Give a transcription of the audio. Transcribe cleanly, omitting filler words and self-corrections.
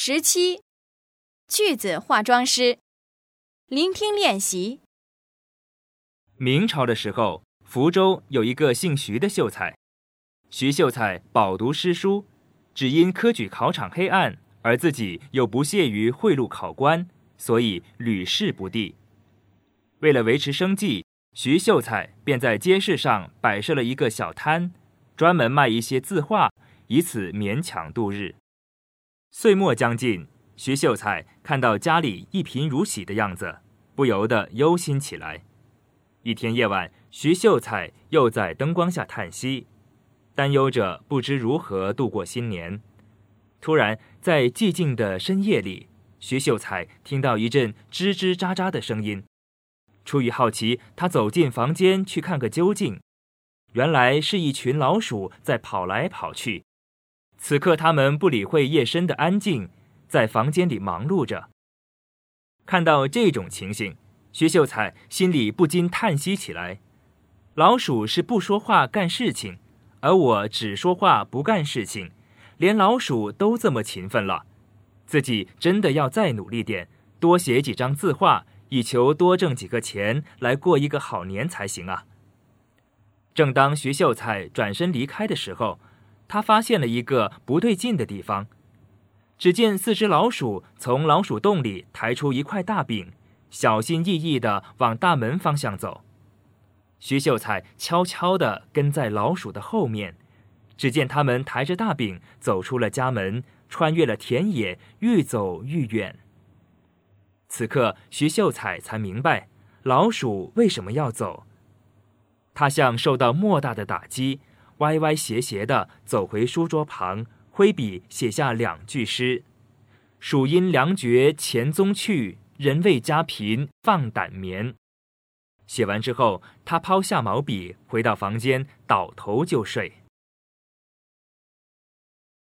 17句子化妆师，聆听练习。 明朝的时候，福州有一个姓徐的秀才。徐秀才饱读诗书，只因科举考场黑暗，而自己又不屑于贿赂考官，所以屡试不第。为了维持生计，徐秀才便在街市上摆设了一个小摊，专门卖一些字画，以此勉强度日。岁末将近，徐秀才看到家里一贫如洗的样子，不由得忧心起来。一天夜晚，徐秀才又在灯光下叹息，担忧着不知如何度过新年。突然，在寂静的深夜里，徐秀才听到一阵吱吱喳喳的声音。出于好奇，他走进房间去看个究竟。原来是一群老鼠在跑来跑去。此刻他们不理会夜深的安静，在房间里忙碌着。看到这种情形，徐秀才心里不禁叹息起来。老鼠是不说话干事情，而我只说话不干事情，连老鼠都这么勤奋了，自己真的要再努力点，多写几张字画，以求多挣几个钱来过一个好年才行啊。正当徐秀才转身离开的时候，他发现了一个不对劲的地方。只见4只老鼠从老鼠洞里抬出一块大饼，小心翼翼地往大门方向走。徐秀才悄悄地跟在老鼠的后面，只见他们抬着大饼走出了家门，穿越了田野，愈走愈远。此刻徐秀才才明白老鼠为什么要走。他像受到莫大的打击，歪歪斜斜地走回书桌旁，挥笔写下2句诗：鼠因粮绝前踪去，人为家贫放胆眠。写完之后，他抛下毛笔，回到房间，倒头就睡。